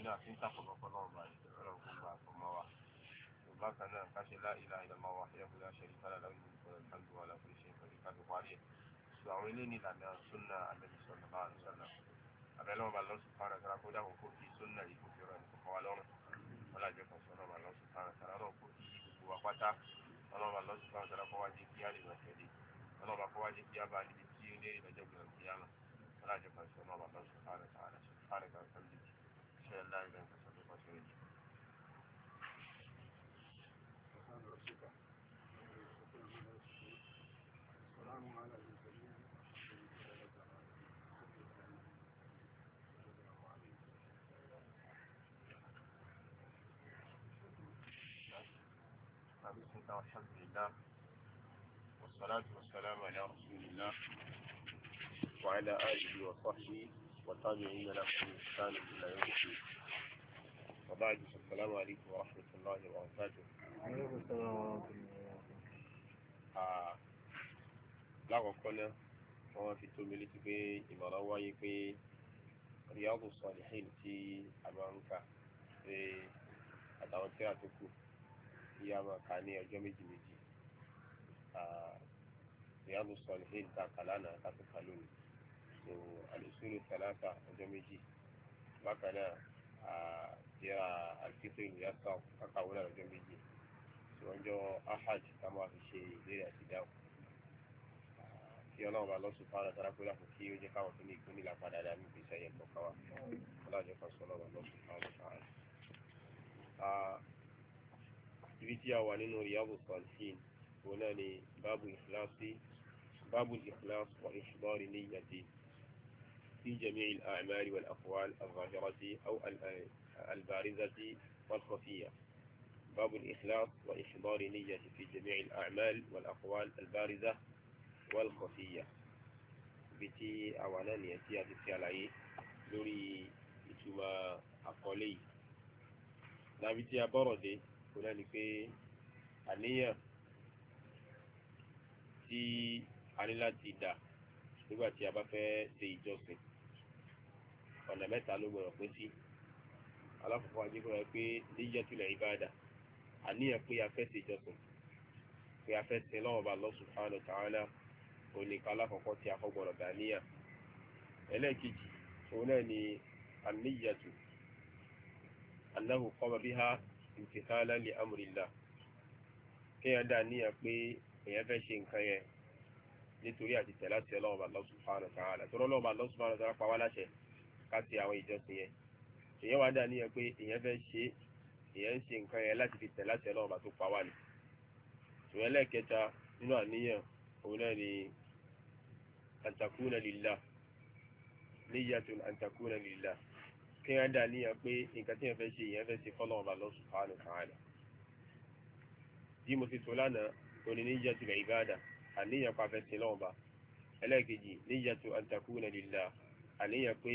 náà fi ń tàkọ̀lọ́kọ̀ náà báyìí ọlọ́run kó gbà àkọ́mọ́ wa bákan náà ká ṣe la ilaha illallah wahdahu la sharika lahu lahul mulku wa lahul hamdu wa ala kulli shay'in qadir ká fi parí ẹ̀ sọ àwọn ilé ní ìlànà súnà Ànábì sallallahu alaihi wasallam abẹ́lẹ́wọ̀n bá lọ́sùn fún ara kó dáhùn kó fi súnà yìí kó fi rọ̀ nìkan wá lọ́rùn wọn lájọ kan sọ ọlọ́run bá lọ́sùn fún ara náà kó fi gbogbo wa pátá ọlọ́run bá lọ́sùn fún ara kó wá jẹ́ kí á lè lọ tẹ̀lé ọlọ́run bá kó wá jẹ́ kí á bá níbi tí ó lé ìlọ́jọ́ gbìyànjú kí á lọ wọn lájọ kan sọ ọlọ́run bá lọ́sùn fún ara kan sọ́jú ṣe láì lẹ́yìn kan sọ́jú kan sọ́jú. بسم الله والحمد لله والصلاة والسلام على رسول الله وعلى آله وصحبه والتابعين له بإحسان إلى يوم الدين وبعد السلام عليكم ورحمة الله وبركاته. وعليكم السلام ورحمة الله وبركاته. lákọ̀ọ́kọ́ náà wọ́n fi tó mi létí pé ìmọ̀ràn wáyé pé Riyadus Salihin tí a máa ń kà pé àtàwọn tí a tó kù tí a máa kà ní ọjọ́ méjì méjì Riyadus Salihin tá a kà lánàá ká tó kà lónìí so al-usulu thalatha ọjọ́ méjì bákan náà tíra al-fiqh al-muyassar kákàwé náà ọjọ́ méjì so ọjọ́ ahad ká máa fi ṣe ìbéèrè àti dáhùn kí ọlọ́run bá lọ́sùn fáwọn àtàrà pé láti kí ó jẹ́ káwọn tó ní ìpínlẹ̀ lápá dáadáa ní ìgbésí ayé ẹ̀kọ́ wa ọlọ́jọ́ kan sọ ọlọ́run lọ́sùn fáwọn àtàrà. ibi tí a wà nínú Riyadus Salihin òun náà ni báàbù ikhlas wa ihdari niyyati fi jami'il a'mali wal aqwal al-zahirati aw al-barizati wal khafiyya. باب الإخلاص وإحضار نية في جميع الأعمال والأقوال البارزة والخفية بتي أولا نيتي أتسي علي لوري إتما أقولي نابتي أبردي كنا نكي àníyàn tí a ní láti dà nígbà tí a bá fẹ́ ṣe ìjọsìn ọ̀nà mẹ́ta ló gbọ́dọ̀ pín sí. alákọ̀ọ́kọ́ ajẹ́kọ̀ọ́ pé níyàtul ìbádà àníyàn pé a fẹ́ ṣe ìjọsìn pé a fẹ́ sin lọ́wọ́ bá Allah subhanahu wa ta'ala oníkan alákọ̀ọ́kọ́ tí a kọ́ gbọ́dọ̀ dà níyà. ẹlẹ́ẹ̀kejì òun náà ni an-niyyatu annahu qama biha imtithalan li amrillah kéèyàn dà níyà pé èèyàn fẹ́ ṣe nǹkan yẹn nítorí àti tẹ̀lé àti Ọlọ́run Allah subhanahu wa ta'ala tó Ọlọ́run Allah subhanahu wa ta'ala pa wá láṣẹ ká ṣe àwọn ìjọsìn yẹn èèyàn wá dà níyà pé èèyàn fẹ́ ṣe èèyàn ń ṣe nǹkan yẹn láti fi tẹ̀lé àti Ọlọ́run tó pa wá ni. ṣùgbọ́n ẹlẹ́ẹ̀kẹta nínú àníyàn òun náà ni an takuna lillah niyyatun an takuna lillah kéèyàn dà níyà pé nǹkan tí èèyàn fẹ́ ṣe èèyàn fẹ́ ṣe fọ́lọ́run Allah subhanahu wa ta'ala. bí mo ti tó lánàá òní niyyatul ibada àníyàn pa fẹ́ sin lọ́wọ́ bá. ẹlẹ́ẹ̀kejì niyyatu an takuna lillah àníyàn pé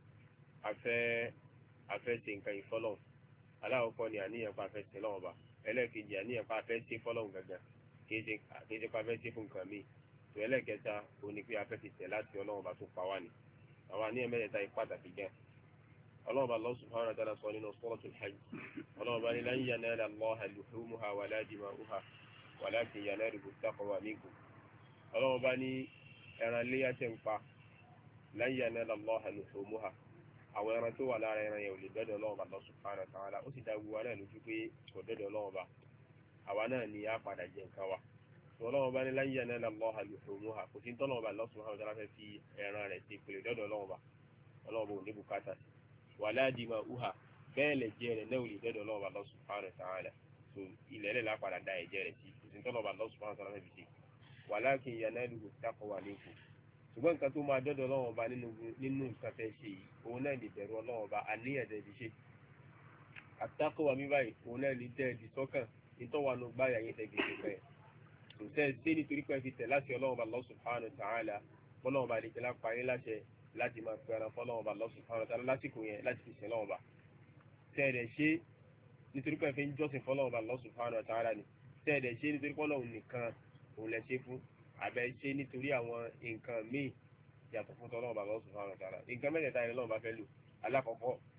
a fẹ́ ṣe nǹkan ìfọ́lọ́run. aláwọ̀kọ́ ni àníyàn pa fẹ́ sin lọ́wọ́ bá. ẹlẹ́ẹ̀kejì àníyàn pa fẹ́ ṣe fọ́lọ́run gangan kì í ṣe pa fẹ́ ṣe fún nǹkan míì. tó ẹlẹ́ẹ̀kẹta òní pé a fẹ́ ti tẹ̀ láti Ọlọ́run bá tó pa wá ni. àwọn àníyàn mẹ́tẹ̀ẹ̀ta yìí pàtàkì gan. Ọlọ́run bá Allah subhanahu wa ta'ala sọ nínú suratul hajj Ọlọ́run bá ní lan yanala Allaha luhumuha wala dima'uha walakin yanaluhu at-taqwa minkum. Ọlọ́run bá ní ẹran léyà tẹ́ ń pa lan yanala Allaha luhumuha àwọn ẹran tó wà lára ẹran yẹn ò lè dọ́dọ̀ Ọlọ́run bá Allah subhanahu wa ta'ala ó sì dá gbogbo wa náà lójú pé kò dọ́dọ̀ Ọlọ́run bá àwa náà ni á padà jẹ nǹkan wa. Ọlọ́run bá ní lan yanala Allaha luhumuha kò sí tọ́lọ́run bá Allah subhanahu wa ta'ala fẹ́ fi ẹran rẹ̀ ti pèlè dọ́dọ̀ Ọlọ́run bá Ọlọ́run bá ò ní bùkátà sí wàlá dima'uha bẹ́ẹ̀ lè jẹ́ rẹ̀ náà ò lè dọ́dọ̀ Ọlọ́run Allah subhanahu wa ta'ala so ilẹ̀ lẹ̀ lápadà dá ẹ̀jẹ̀ rẹ̀ sí ìsìntọ́ Ọlọ́run Allah subhanahu wa ta'ala fi ṣe walakin yanaluhu at-taqwa minkum. ṣùgbọ́n nǹkan tó máa dọ́dọ̀ Ọlọ́run Ọba nínú nǹkan fẹ́ ṣe yìí òun náà lè bẹ̀rù Ọlọ́run Ọba àníyàn tẹ́ fi ṣe. at-taqwa mi báyìí òun náà lè tẹ́ ẹ̀dì sọ́kàn ìtọ́wànú gbáyà yín tẹ́ fi ṣe fẹ́ kò tẹ́ ṣe nítorí pé fi tẹ̀ láti Ọlọ́run Allah subhanahu wa ta'ala Ọlọ́run Ọba lè tẹ́ lápá yín láṣẹ láti máa pẹ̀ràn fọ́lọ́wọ́n bá Allah subhanahu wa ta'ala lásìkò yẹn láti fi sin lọ́wọ́ bá. tẹ́ẹ̀dẹ̀ ṣe nítorí pé fi ń jọ́sìn fọ́lọ́wọ́n bá Allah subhanahu wa ta'ala ni tẹ́ẹ̀dẹ̀ ṣe nítorí fọ́lọ́wọ́n nìkan òun lẹ ṣe fún àbẹ́ ṣe nítorí àwọn nǹkan míì yàtọ̀ fún tọ́lọ́wọ́n bá Allah subhanahu wa ta'ala. nǹkan mẹ́tẹ̀ẹ̀ta yẹn lọ́wọ́ bá fẹ́ lò alákọ̀ọ́kọ́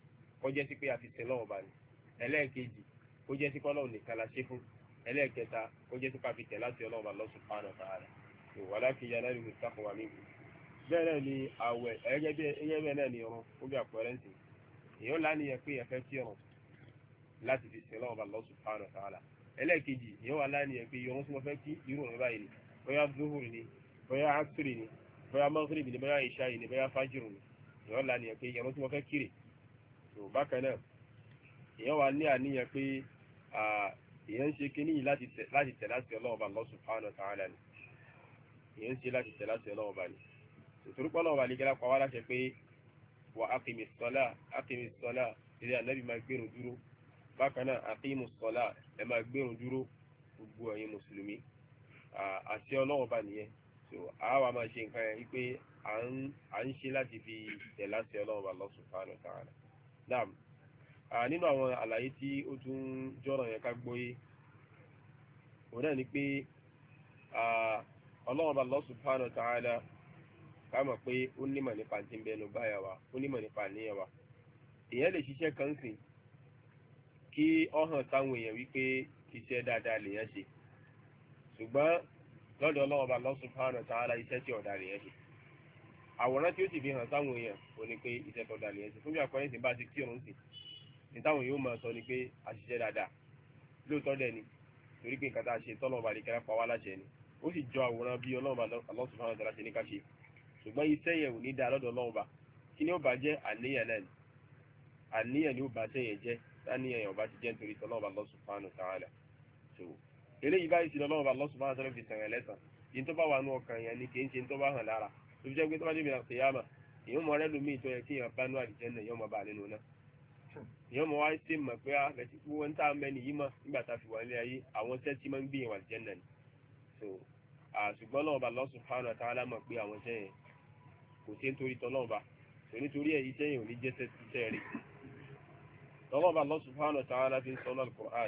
kó jẹ́ sí pé a fi sin lọ́wọ́ bá ní ẹlẹ́ẹ̀kejì kó jẹ́ sí pé Ọlọ́run nìkan la ṣe fún ẹlẹ́ẹ̀kẹta kó jẹ́ sí pé a fi tẹ̀ láti Ọlọ́run Allah subhanahu wa ta'ala walakin yanaluhu taqwa minkum. bẹ́ẹ̀ náà ni àwẹ̀ ẹgẹ́ bẹ́ẹ̀ náà ni ọ̀run ó bí àpẹẹrẹ ń sìn èèyàn láníyàn pé ẹ fẹ́ kí ọ̀run láti fi sin lọ́wọ́ Allah subhanahu wa ta'ala ẹlẹ́ẹ̀kejì èèyàn wà láníyàn pé ọ̀run tí mo fẹ́ kí irú ọ̀run báyìí ni bóyá zuhuri ni bóyá asiri ni bóyá maghrib ni bóyá isha ni bóyá fajiru ni èèyàn láníyàn pé ọ̀run tí mo fẹ́ kiri tó bákan náà èèyàn wà ní àníyàn pé èèyàn ń ṣe kíní yìí láti tẹ̀ láti Ọlọ́run Allah subhanahu wa ta'ala ni èèyàn ń ṣe láti tẹ̀ láti Ọlọ́run bá ní ìtòrúpọ̀ náà wà nígbà pa wá láṣẹ pé wà aqimis salah ilé ànábì máa gbérun dúró bákan náà aqimus salah ẹ máa gbérun dúró gbogbo ẹ̀yin mùsùlùmí àti Ọlọ́run bá nìyẹn so àwa máa ṣe nǹkan yẹn wípé à ń ṣe láti fi tẹ̀ láti Ọlọ́run Allah subhanahu wa ta'ala naam nínú àwọn àlàyé tí ó tún jọ́rọ̀ yẹn ká gbóyé òun náà ni pé Ọlọ́run Allah subhanahu wa ta'ala ká mọ̀ pé ó nímọ̀ nípa tí ń bẹnu báyà wa ó nímọ̀ nípa àníyàn wa èèyàn lè ṣiṣẹ́ kan sìn kí ọ hàn táwọn èèyàn wípé iṣẹ́ dáadáa lèèyàn ṣe ṣùgbọ́n lọ́dọ̀ Ọlọ́run Allah subhanahu wa ta'ala iṣẹ́ tí ọ̀dà lèèyàn ṣe àwòrán tí ó sì fi hàn táwọn èèyàn ò ní pé iṣẹ́ tọ̀dà lèèyàn ṣe fún bí àpẹẹrẹ ìsìn bá ti kí òun sìn ní táwọn yóò máa sọ ni pé a ṣiṣẹ́ dáadáa lóòótọ́ dẹ̀ ni torí pé nǹkan tá a ṣe tọ́lọ̀ ọba àdìkẹ́rẹ́ pa wá láṣẹ ni ó sì jọ àwòrán bí Ọlọ́run Allah subhanahu wa ta'ala ṣe ní ká ṣe ṣùgbọ́n iṣẹ́ yẹn ò ní dáa lọ́dọ̀ Ọlọ́run bá kí ni ó bá jẹ́ àníyàn náà ni àníyàn ni ó bá sẹ́yìn jẹ́ táníyàn yẹn ò bá ti jẹ́ nítorí tọ́lọ́run Allah subhanahu wa ta'ala so eléyìí báyìí sí Ọlọ́run Allah subhanahu wa ta'ala fi sàn yẹn lẹ́sàn yìí tó bá wà nú ọkàn yẹn ni kì í ṣe tó bá hàn lára tó fi jẹ́ pé tó bá dé ìbìlà kìyàmà èèyàn mọ ọrẹ́ lómi ìtọ́ yẹ kí èèyàn bá nú àdìjẹ́ náà èèyàn mọ bá nínú náà èèyàn mọ wá sí mọ̀ pé àgbẹ̀tí gbogbo ń tà mẹ́ni yìí mọ̀ nígbà tá a fi wà nílé ayé àwọn iṣẹ́ tí máa ń gbìyànjú àdìjẹ́ náà ni so ṣùgbọ́n Ọlọ́run Allah subhanahu wa ta'ala mọ̀ pé àwọn iṣẹ́ yẹn kò sí nítorí tọ́lọ́ọ̀bá tó nítorí ẹ̀ iṣẹ́ yìí ò ní jẹ́sẹ̀ iṣẹ́ rí tọ́lọ́ọ̀bá Allah subhanahu wa ta'ala fi ń sọ náà al-Qur'an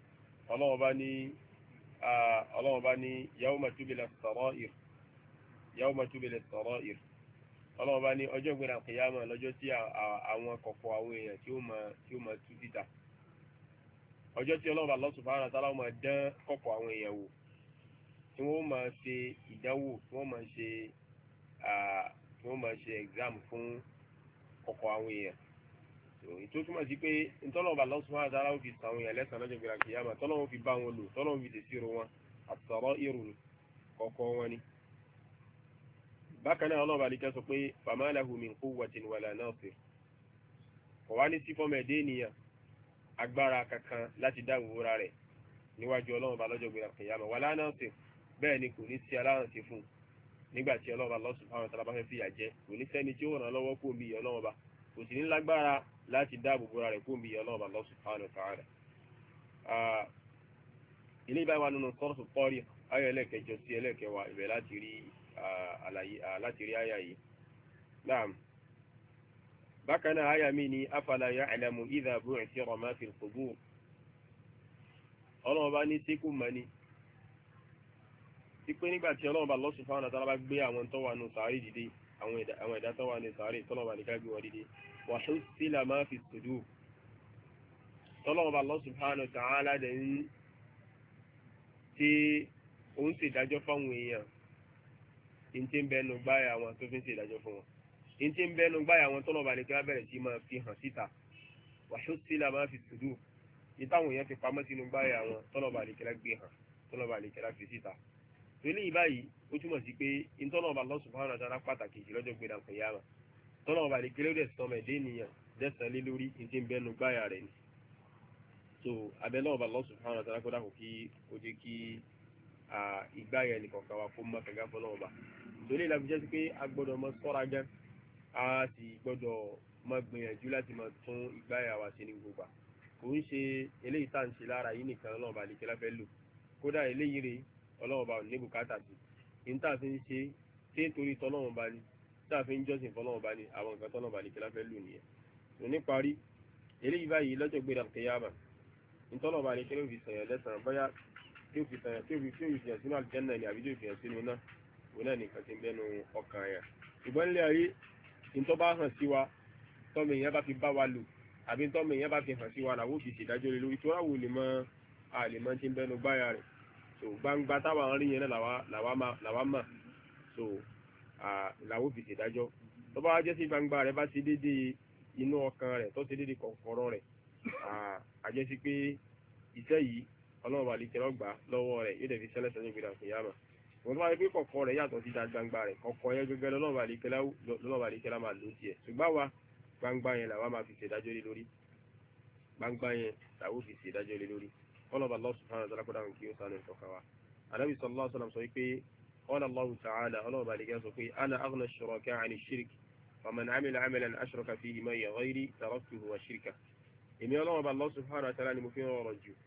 ọlọ́ọ̀bá ní yawma tubila as-sara'ir ọlọ́ọ̀bá ní ọjọ́ ìgbéra kìyàmà lọ́jọ́ tí àwọn kọ̀kọ̀ àwọn èèyàn tí ó máa tú síta ọjọ́ tí ọlọ́ọ̀bá Allah subhanahu wa ta'ala máa dán kọ̀kọ̀ àwọn èèyàn wò tí wọ́n máa ṣe ìdánwò tí wọ́n máa ṣe exam fún ọkọ̀ àwọn èèyàn tó túmọ̀ sí pé ntọ́lọ́wọ́ Allah subhanahu wa ta'ala ó fi sàwọn èèyàn lẹ́sàn lọ́jọ́ gbéra kìyàmà tọ́lọ́wọ́ fi bá wọn lò tọ́lọ́wọ́ fi tẹ̀síro wọn àtọ̀rọ̀ ìrù kọ̀ọ̀kọ̀ wọn ni. bákan náà ọlọ́ọ̀bà àlíkẹ́ sọ pé fama lahu min quwwatin wala nasir kò wá ní sí fọ́mọ ẹ̀dẹ́ ènìyàn agbára kankan láti dáàbò wúra rẹ̀ níwájú ọlọ́ọ̀bà lọ́jọ́ gbéra kìyàmà wala nasir bẹ́ẹ̀ ni kò ní sí aláǹsì fún nígbàtí ọlọ́ọ̀bà Allah subhanahu wa ta'ala bá fẹ́ fìyà jẹ kò ní sẹ́ni tí ó ràn lọ́wọ́ kó bí ọlọ́ọ̀bà kò sì ní lágbára láti dáàbò bóra rẹ̀ kó bí ọlọ́ọ̀bà Allah subhanahu wa ta'ala. ilé ìbáwá nínú sọ́ọ̀tù Tariq ayọ̀ ẹlẹ́kẹjọ sí ẹlẹ́kẹwàá ibẹ̀ láti rí àlàyé láti rí àyà yìí. naam bákan náà àyà mi ní afala ya'lamu idha bu'thira ma fil qubur ọlọ́ọ̀bá ní síkú mọ́ni ti pé nígbà tí Ọlọ́run Allah subhanahu wa ta'ala bá gbé àwọn tó wà nù sàárì dìde àwọn ẹ̀dá tó wà ní sàárì tọ́lọ́wà ní ká gbé wọn dìde wa hussila ma fi sudur tọ́lọ́run Allah subhanahu wa ta'ala dẹ̀ ń tí ó ń ṣèdájọ́ fáwọn èèyàn in tí ń bẹnu gbáyà wọn tó fi ń ṣèdájọ́ fún wọn in tí ń bẹnu gbáyà wọn tọ́lọ́wà ní ká bẹ̀rẹ̀ sí máa fi hàn síta wa hussila ma fi sudur ìtàwọn èèyàn fi pamọ́ sínú gbáyà wọn tọ́lọ́wà ní ká gbé hàn tọ́lọ́wà ní ká fi síta tòlí ìbáyìí ó túmọ̀ sí pé ìtọ́nà Allah subhanahu wa ta'ala pàtàkì jù lọ́jọ́ gbéra kò yára tọ́nà ọba lè kéré dẹ̀ sọmọ ẹ̀dẹ́ ènìyàn dẹ́sàn lé lórí ní tí ń bẹnu gbáyà rẹ̀ ni so abẹ́lẹ́ ọba Allah subhanahu wa ta'ala kó dàpọ̀ kí ó jẹ́ kí ìgbáyà ẹnìkan kan wá fún mọ́kànlá fọlọ́ ọba tòlí ìlànà jẹ́ sí pé a gbọ́dọ̀ mọ sọ́ra gan a sì gbọ́dọ̀ mọ gbìyànjú láti mọ tún ìgbáyà wa ṣe ní gbogbo kò ń ṣe eléyìí tá à ń ṣe lára yìí nìkan náà ọba àlekẹ́lá fẹ́ lò kódà eléyìí rèé ọlọ́wọ́ba ò ní bùkátà sí ní tá a fi ń ṣe tí nítorí tọ́lọ́wọ́ba ni tá a fi ń jọ́sìn fọlọ́wọ́ba ni àwọn nǹkan tọ́lọ́wọ́ba ní kí láfẹ́ lù nìyẹn. tó ní parí eléyìí báyìí lọ́jọ́ gbéra kìyàmà nítọ́lọ́wọ́ba ní kí ló fi sànyàn lẹ́sàn bóyá tí ó fi fìyàn sínú àlùjánnà ni àbí tí ó fi fìyàn sínú náà òun náà nìkan ti ń bẹ́nu ọkàn yẹn. ṣùgbọ́n nílé ayé ìtọ́ bá hàn sí wa tọ́mọ èèyàn bá fi bá wa lò àbí tọ́mọ èèyàn bá fi hàn sí wa làwọn ò fi ṣèdájọ́ lé lórí tó ráwò lè mọ àlèmọ́ tí ń bẹnu báyà rẹ̀ so gbangba táwọn rí yẹn náà làwa mà so làwọn ò fi ṣèdájọ́ tó bá jẹ́ sí gbangba rẹ̀ bá ti dédé inú ọkàn rẹ̀ tó ti dédé kọ̀ọ̀kọ̀rọ̀ rẹ̀ àjẹsí pé iṣẹ́ yìí ọlọ́run bá lè kẹ́rọ̀ gbà lọ́wọ́ rẹ̀ yóò dẹ̀ fi ṣẹlẹ̀ sẹ́yìn gbéra fún yàrá wọ́n tó bá yẹ pé kọ̀ọ̀kọ̀ rẹ̀ yàtọ̀ sí gbangba rẹ̀ kọ̀ọ̀kọ̀ yẹn gẹ́gẹ́ lọ́lọ́run bá lè kẹ́rọ̀ máa lò tiẹ̀ ṣùgbọ́n wa gbangba yẹn làwa máa fi ṣèdájọ́ lé lórí gbangba yẹn làwọn fi ṣèdájọ́ lé lórí ọlọ́ba Allah subhanahu wa ta'ala kó dáhùn kí ó sánú ìtọ́ka wa Ànábì sallallahu alaihi wasallam sọ pé qala Allahu ta'ala ọlọ́ba lè kẹ́ sọ pé ana aghna ash-shuraka 'ani ash-shirk faman 'amila 'amalan ashraka fihi ma'iya ghayri taraktuhu wa shirkahu èmi ọlọ́ba Allah subhanahu wa ta'ala ni mo fi ń rọrọ̀ jù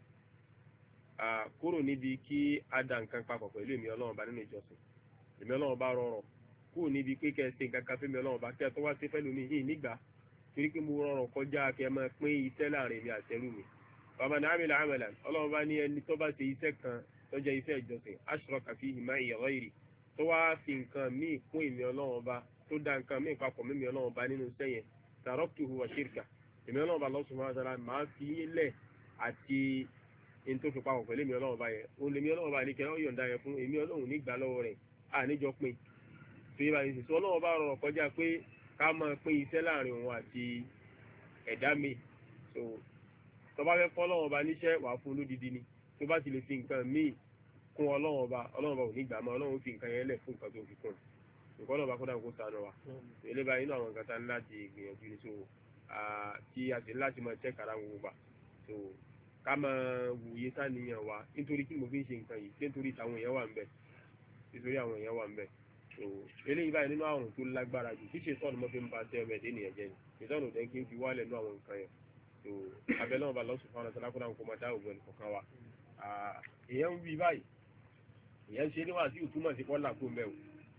kúrò níbi kí a dá nǹkan papọ̀ pẹ̀lú èmi ọlọ́ba nínú ìjọsìn èmi ọlọ́ba rọrọ̀ kúrò níbi pé kẹ́ ẹ ṣe nǹkan kan fẹ́mi ọlọ́ba kẹ́ ẹ tó wá sí fẹ́ lómi yìí nígbà torí pé mo rọrọ̀ kọjá kẹ́ ẹ máa pín iṣẹ́ láàrin mi àtẹrù mi bàbá ní àmì làmàlà ọlọ́run bá ní ẹni tó bá ṣe iṣẹ́ kan tó jẹ́ iṣẹ́ ìjọsìn ashraka fihi ma'iya ghayri tó wá fi nǹkan míì kún èmi ọlọ́run ọba tó dá nǹkan míì papọ̀ mímí ọlọ́run ọba nínú iṣẹ́ yẹn taraktuhu wa shirka èmi ọlọ́run ọba Allah subhanahu wa ta'ala máa fi lẹ̀ àti in tó fi papọ̀ pẹ̀lú èmi ọlọ́run ọba yẹn òun lèmi ọlọ́run ọba ní kẹ́ ọ́ yọ̀ǹda yẹn fún èmi ọlọ́run nígbà lọ́wọ́ rẹ̀ àníjọ pín tó yẹ báyìí sì sọ ọlọ́run ọba rọrọ̀ kọjá pé ká máa pín iṣẹ́ láàrin òun àti ẹ̀dá mi so tó bá fẹ́ kọ́ ọlọ́run ọba níṣẹ́ wà fún olódìdí ni tó bá ti lè fi nǹkan míì kún ọlọ́run ọba ò ní gbà mọ́ ọlọ́run fi nǹkan yẹn lẹ̀ fún nǹkan tó fi kún nǹkan ọlọ́run ọba kó dáhùn kó sànù wa ilé báyìí inú àwọn nǹkan tá ní láti gbìyànjú ni so tí a sì ní láti máa tẹ́ kàrà gbogbo gbà so ká máa wòye sáníyàn wa nítorí kí mo fi ń ṣe nǹkan yìí nítorí àwọn èèyàn wà ń bẹ̀ nítorí àwọn èèyàn wà ń bẹ̀ so eléyìí báyìí nínú àrùn tó lágbára jù tí ṣètọ́nù mọ́ fi ń ba tẹ́ ọmọ ẹ̀dẹ́ nìyẹn jẹ́ ni ṣètọ́nù dẹ́ kí n fi wálẹ̀ nú àwọn nǹkan yẹn so abẹ́lẹ́ wọn bá lọ́sùn fún àwọn ọ̀tọ́lákùnrin àwọn kò máa dá ògùn ẹnì kọ̀ọ̀kan wa èèyàn ń wí báyìí èèyàn ṣe níwà tí ò túmọ̀ sí kọ́là kó mẹ́ o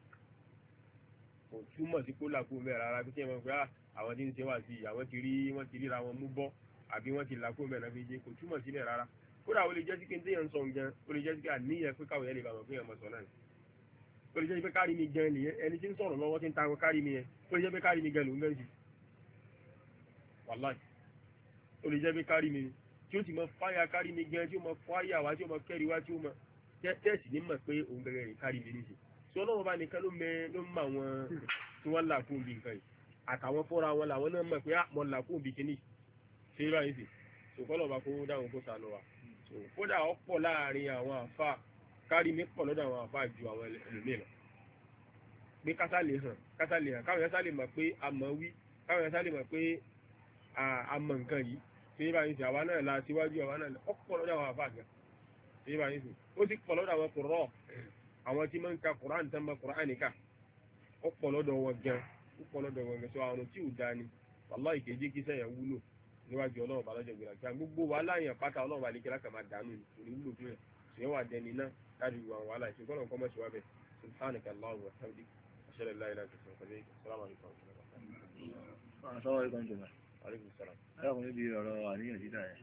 kò túmọ̀ sí kọ́là kó mẹ́ rárá bí kí ẹ mọ̀ pé àwọn tí ń ṣe wà sí àwọn wọ́n ti ríra wọn mú bọ́ àbí wọ́n ti là kó mẹ́ náà fi jẹ́ kò túmọ̀ sílẹ̀ rárá kódà ó lè jẹ́ sí kí n téèyàn ń sọ gan ó lè jẹ́ sí kí àníyàn pé káwọn yẹn lè bàmọ̀ pé èèyàn mọ̀ sọ náà ó lè jẹ́ pé kárí mi gan nìyẹn ẹni tí ń sọ̀rọ̀ lọ́wọ́ tí ń ta kárí mi yẹn ó lè jẹ́ pé kárí mi gan ló ń gẹ́ sí wàláì ó lè jẹ́ pé kárí mi tí ó ti mọ fáyà kárí mi gan tí ó mọ fáyà wá tí ó mọ kẹ́rì wá tí ó mọ tẹ́ẹ̀sì ní mọ̀ pé òun gẹ́gẹ́ rẹ̀ kárí mi níṣe tí ọlọ́run bá nìkan ló mọ àwọn tí wọ́n là fún bí nǹkan yìí àtàwọn fọ́ra wọn làwọn náà mọ̀ pé mọ̀ là fún bí kíní ṣe báyìí sì ṣòkòlò bá kó dáhùn kó sànù wa kódà ọ̀pọ̀ láàrin àwọn àfa kárí mi pọ̀ lọ́dọ̀ àwọn àfa ju àwọn ẹlòmíì lọ pé kásá lè hàn káwọn yẹn sá lè mọ̀ pé a mọ̀ wí káwọn yẹn sá lè mọ̀ pé a mọ̀ nǹkan yìí ṣe báyìí sì àwa náà la síwájú àwa náà ọ̀pọ̀ lọ́dọ̀ àwọn àfa gan ṣe báyìí sì ó ti pọ̀ lọ́dọ̀ àwọn kùrọ̀ àwọn tí máa ń ka Kùránì tán bá Kùránì nìka ọ̀pọ̀ lọ́dọ̀ wọn gan sọ àwọn tí ò da ni wàláhì ìkéjì kí sẹ́yìn wúlò níwájú ọlọ́run balọ́jọ́ gbéra kí gbogbo wàhálà yẹn pátá ọlọ́run balẹ̀ kíláà kà máa dànù ní wúlò fún yẹn ṣèyàn wà dẹni náà láti wà wàhálà ìṣèkọ́ náà kọ́mọ̀ṣẹ́ wa bẹ̀ subhanaka Allahumma wa bihamdik ashhadu an la ilaha illa anta astaghfiruka wa atubu ilayk. Assalamu alaikum jọba. Alaikum salam. Ẹ̀rọ níbi ọ̀rọ̀ àníyàn dídá yẹn.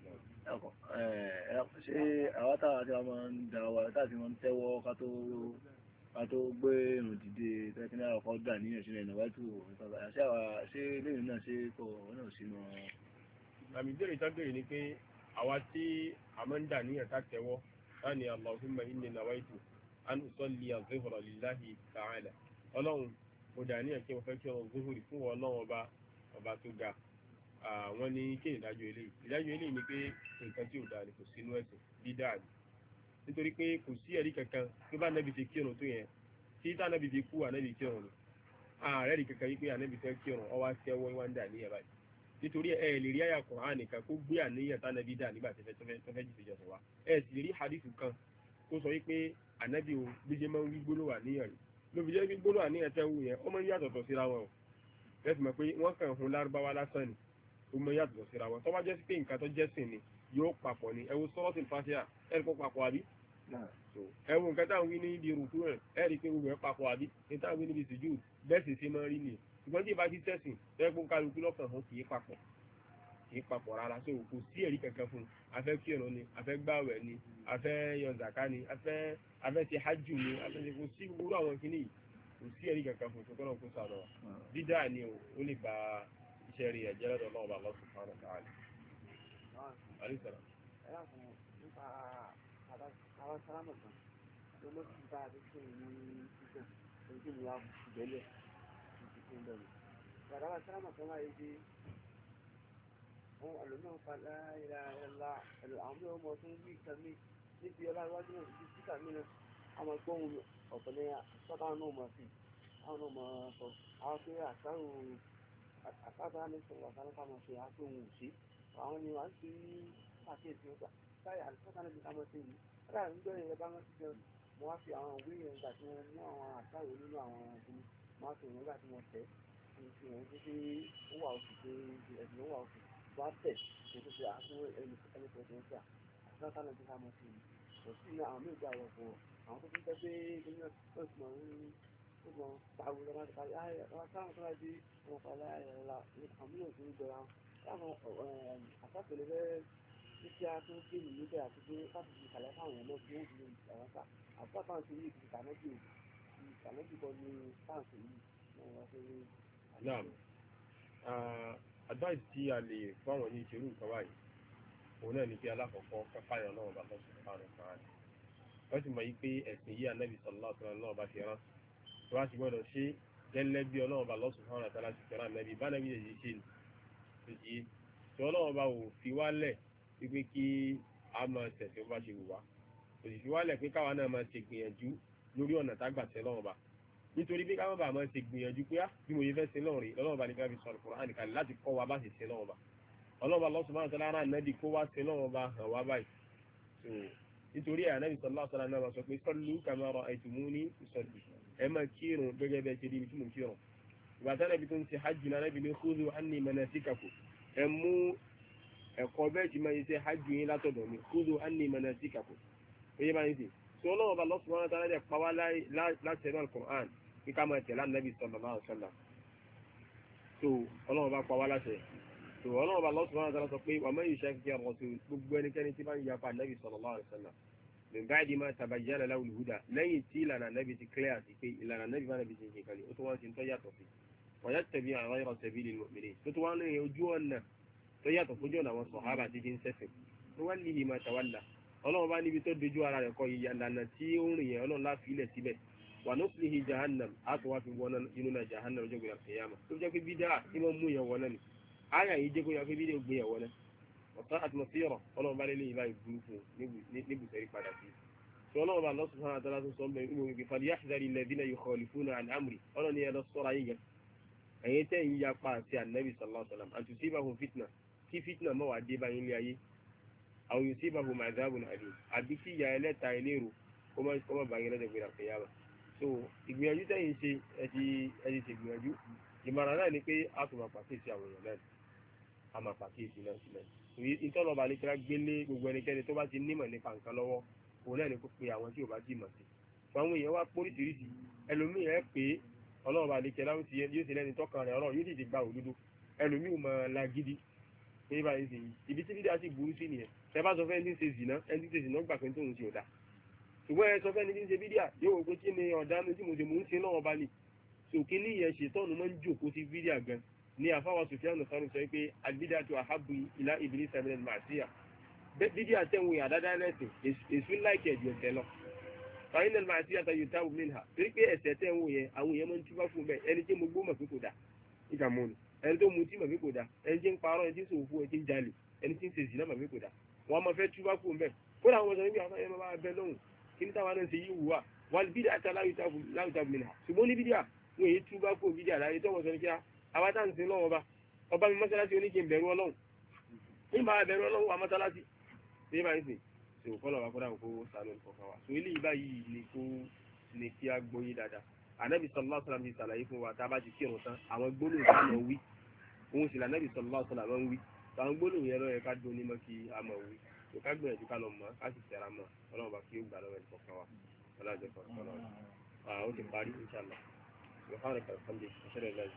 Ṣé àwọn táwọn àti àwọn máa ń da wa táàtì máa ń tẹ́wọ́ ká tó gbé ìrùn dìde tẹ́kí náà ọkọ̀ gbà níyàn sínú ẹ̀nà wájú òun ṣé lẹ́yìn náà ṣe kò náà sínú. àmì ìbéèrè tó béèrè ni pé àwa tí a máa ń dà níyàn tá tẹ́wọ́ láni Allahumma inni nawaitu an usalli az-zuhra lillahi ta'ala ọlọ́run mo dà níyàn kí wọ́n fẹ́ kí ọ̀rọ̀ zuhuri fún ọlọ́run ọba tó ga wọ́n ní kí ìdájọ́ eléyìí ni pé nǹkan tí ò dáa ni kò sínú ẹ̀sìn dídá ni nítorí pé kò sí ẹ̀rí kankan tó bá nẹ́bi ti kírun tó yẹn tí tánẹ́bi ti kú ànẹ́bi kírun ni ààrẹ rí kankan yí pé ànẹ́bi fẹ́ kírun ọwá tẹ́wọ́ wá ń dà níyàn báyìí nítorí ẹ lè rí àyà Kùránì nìkan kó gbé àníyàn tánẹ́bi dà nígbà tó fẹ́ jù ìjọsìn wa ẹ sì rí hadithu kan tó sọ wípé ànẹ́bi ò gbéjẹ́ máa ń wí gbólóhùn àníyàn rí lóbi jẹ́ wí gbólóhùn àníyàn tẹ́ wù yẹn ó máa ń yàtọ̀tọ̀ síra wọn o ẹ sì mọ̀ pé wọ́n kàn hun lárúbáwá lásán ni ó máa ń yàtọ̀tọ̀ síra wọn tó bá jẹ́ sí pé nǹkan tó jẹ́ sìn ni yóò papọ̀ ni ẹ wo Suratul Fatiha ẹ rí kó papọ̀ àbí ẹwọ nǹkan táwọn wí ní ibi rùkú rẹ̀ ẹ̀rí pé gbogbo ẹ̀ papọ̀ àbí ní táwọn wí níbi sùjú bẹ́ẹ̀ sì ṣe máa rí nìyẹn ṣùgbọ́n tí ìbá ti tẹ̀sìn ẹgbẹ́ kálukú lọ́kàn hàn kì í papọ̀ rárá so kò sí ẹ̀rí kankan fún un afẹ́ kírun ni afẹ́ gbàwẹ̀ ni afẹ́ yọ zàká ni afẹ́ ṣe hajj ni afẹ́ ṣe kò sí gbogbo àwọn kìíní yìí kò sí ẹ̀rí kankan fún un tó kọ́nà kó sàrọ̀ dídá ni ó lè ba iṣẹ́ rí ẹ̀jẹ̀ lọ́dọ̀ náà bá lọ́sùn fún ọ̀nà káàlì. àlìsàrà. ẹ yà fún nípa àwọn sálámù kan tó ló ti bá a ti sìn ní sísè ojú mi wá gbẹ́lẹ̀ ti fi ń bẹ̀rù. bàbá wa sálámù kan wáyé dé wọn àlùmọ́ padà ìlà ẹ̀la àwọn bí wọ́n mọ̀ fún wí kan mí níbi ọlá iwájú náà ti síkà mí náà àwọn gbóhùn ọ̀pọ̀ ní sọ́tà náà mọ̀ sí àwọn náà mọ̀ sọ àwọn pé àkàtà ní sọ̀rọ̀ àkàtà mọ̀ sí àtòhùn òsì àwọn ni wọ́n ti pàkíyèsí ọgbà táyà àlùfáà níbi ká mọ̀ sí yìí ọ̀dà ń gbé ìrẹ́ bá rántí gan mo wá fi àwọn òwe yẹn gbà tí wọ́n mú àwọn àṣàrò nínú àwọn ọ̀gbìn mo wá fi ìwọ̀n gbà tí wọ́n tẹ̀ fi hàn pé ó wà oṣù pé ẹ̀sìn ó wà oṣù wá tẹ̀ kó tó ṣe àtúnwò ẹni pẹ̀lú ẹ̀ṣẹ̀ àṣàtà níbi ká mọ̀ sí yìí kò sí ní àwọn méjì àwọn ọ̀pọ̀ àwọn tó tún tẹ́ pé gómìnà ó sì mọ̀ ń pariwo lọ́wọ́ láti parí àwọn sáwọn tó wáyé wọn pa láyàrá àwọn mílíọ̀nù tó ń jọra láwọn àṣàpèlè fẹ́ títí a tó gbé nìyí bẹ́ẹ̀ àti pé láti fi kàlẹ́ fáwọn èèyàn náà tí wọ́n fi lè àwọn sá àbúrò táwọn ti yí ìdìbò kànáàbì kan ní táǹsì yìí náà wọ́n fi rí. naam advice tí a lè fún àwọn ní ìṣerú nǹkan báyìí òun náà ní pé alákọ̀ọ́kọ́ káfáyọ̀ náà bá lọ́sùn fún àrùn kan rẹ̀ wọ́n sì mọ̀ yí pé ẹ̀sìn yìí ànábì sallallahu alaihi wasallam náà bá fi rán tó wá sì gbọ́dọ̀ ṣe gẹ́lẹ́ bí ọlọ́run bá lọ́sùn fún àrùn àtàlà ti fẹ́ràn ànábì bá ànábì lè ṣe ní ìdí tí ọlọ́run bá wò fi wálẹ̀ wípé kí a máa tẹ̀sí bó bá ṣe wù wá kò sì fi wálẹ̀ pé káwa náà máa ṣe gbìyànjú lórí ọ̀nà tágbà tẹ́ lọ́wọ́ bá nítorí pé káwọn bá máa ṣe gbìyànjú pé bí mo yẹ fẹ́ sin lọ́rùn ọlọ́run bá ní ká fi sọ Al-Qur'an nìkan láti kọ́ wa bá sì sin lọ́wọ́ bá ọlọ́run bá lọ́sùn máa ń tẹ́lá náà nẹ́bí kó wá sin lọ́wọ́ bá hàn wá báyìí nítorí ẹ̀ ànábì sallallahu alaihi wasallam náà sọ pé sallu kama ra'aytumuni usalli ẹ máa kírun gẹ́gẹ́ bẹ́ẹ̀ ṣe níbi tí mo kírun ìgbà tánàbí tó ń ṣe hajj náà nábì ní khudhu anni manasikakum ẹ mú ẹ̀kọ́ bẹ́ẹ̀ tí máa ń ṣe hajj yín látọ̀dọ̀ mi khudhu anni manasikakum oye máa ń sè tí ọlọ́run bá lọ́sùn máa ń tẹ́lá dẹ̀ pa wá láti ẹ̀rọ Al-Qur'an kí ká máa tẹ̀lé ànábì sallallahu alaihi wasallam tó ọlọ́run bá pa wá láṣẹ tó ọlọ́run bá lọ́sùn máa ń tẹ́lá sọ pé wa man yushaqiqi ar-rasul gbogbo ẹnikẹ́ni tí bá ń yapa ànábì sallallahu alaihi wasallam min ba'di ma tabayyana lahu al-huda lẹ́yìn tí ìlànà ànábì ti clear sí pé ìlànà ànábì bá ànábì ti ṣe kalẹ̀ ó tó wọ́n ti ń tọ́ yàtọ̀ sí wa yattabi' ghayra sabilil mu'minin tó tó wọ́n ní ojú ọ̀nà tó yàtọ̀ fojú ọ̀nà àwọn sàhábà tí ti ń sẹ́sìn nuwallihi ma tawalla ọlọ́run bá níbi tó dojú ara rẹ̀ kọ ìyàlànà tí ó ń rìn yẹn ọlọ́run láfi ilẹ̀ síbẹ̀ wa nuslihi jahannam á tó wá fi wọná inú náà jahannam ọjọ́ gbéra kìyàmà tó jẹ́ pé bídà tí wọ́n mú yẹn wọná ni àyà yìí jẹ́ kó yẹ pé bídà gbé yẹn wọná ọ̀tá àtúmọ̀síyọ̀rọ̀ ọlọ́run bá lé lẹ́yìn báyìí burúkú níbùsẹ̀rí padà sí tí ọlọ́run bá lọ́sùn fún àtàlà tó sọ mẹ́rin ìwé wípé falyahdhari alladhina yukhalifuna an amri ọlọ́run ni ẹ lọ sọ́ra yín gan ẹ̀yin tẹ́ ń yapa àti ànábì sallallahu alaihi wasallam an tusibahum fitna kí fitna mọ́ wà dé báyìí ilé ayé aw yusibahum adhabun alim àbí kí ìyà ẹlẹ́ta ẹlẹ́rù kó má bàyìn lọ́dẹ̀ gbéra kìyàmà so ìgbìyànjú tẹ́yìn ṣe ẹ ti ṣe gbìyànjú ìmọ̀ràn náà ni pé a tún máa pàkíyèsí àwọn èèyàn náà a máa pàkíyèsí náà sílẹ̀ ìtọ́lọ́ba àlekèrè gbélé gbogbo ẹnikẹ́ni tó bá ti nímọ̀ nípa nǹkan lọ́wọ́ òun náà ni kó pe àwọn tí ò bá ti mọ̀ sí àwọn èèyàn wá póríṣiríṣi ẹlòmíì ẹ pé ọlọ́run bá àlekèrè yóò ṣe lẹ́ni tọ́kàn rẹ̀ ọlọ́run yóò sì ti gba òdodo ẹlòmíì ò máa lágídí pé báyìí sì ibi tí dídá sì burú sí nìyẹn tẹ bá sọ fẹ́ ní ṣe zìnà ẹni tí ṣe zìnà gbà pé tóun ṣe ọ̀dà ṣùgbọ́n ẹ sọ fẹ́ ní tí ń ṣe fídíà yóò wò pé kí ni ọ̀dà ní tí mo ṣe mò ń ṣe náà ọba ni sòkè ní ìyẹn ṣètọ́nù máa ń jòkó sí fídíà gan ní àfáwà Sufyan sáré sọ pé albidatu ahabbu ila iblisa min al-ma'siyah fídíà tẹ̀wọ̀n àdáda lẹ́sìn èṣù láìkì ẹ̀jù ẹ̀sẹ̀ lọ fa inna al-ma'siyata yutabu minha torí pé ẹ̀sẹ̀ tẹ̀wọ̀n yẹn àwọn èèyàn máa ń túbá fún bẹ́ẹ̀ ẹni tí mo gbó mọ̀ pé kò dà ìjà mọ́ ni ẹni tó mutí mọ̀ pé kò dà ẹni tí ń parọ́ ẹni tí ń sòwò fún ẹni tí ń jalè ẹni tí ń ṣe zìnà mọ̀ pé kò dà wọ́n máa fẹ́ túbá fún bẹ́ẹ̀ kó làwọn ọ̀sán níbi àwọn ẹ̀rọ bá bẹ lóhùn kí ní táwọn náà ṣe yí wùwà wal bid'atu la yutabu minha ṣùgbọ́n ní bídíà wọ́n èyí túbá fún bídíà láyé tó wọ́n sọ ní kí àwa tá à ń sin lọ́wọ́ ọba mi mọ́sálásí oníkì ń bẹ̀rù ọlọ́run ní bá bẹ̀rù ọlọ́run wa mọ́sálásí ṣé bá ń sìn ṣe ò fọ́lọ̀ wa kó dáhùn kó sànù ìfọ̀fà wa so ilé yìí báyìí ni kí a gbóyè dáadáa ànábì sallallahu alaihi wasallam ti ṣàlàyé fún wa tá a bá ti kírun tán àwọn gbólóhùn tá a mọ̀ wí òun sì lànàbì sallallahu alaihi wasallam ń wí àwọn gbólóhùn yẹn ló yẹ ká dún ní mọ́ kí a mọ̀ wí kò ká gbìyànjú ká lọ mọ́ ká sì tẹ̀ra mọ́ ọlọ́run bá kí ó gbà lọ́wọ́ ìfọ̀fà wa ọlọ́jọ́ kan ó ti parí inshallah subhanaka alhamdulillah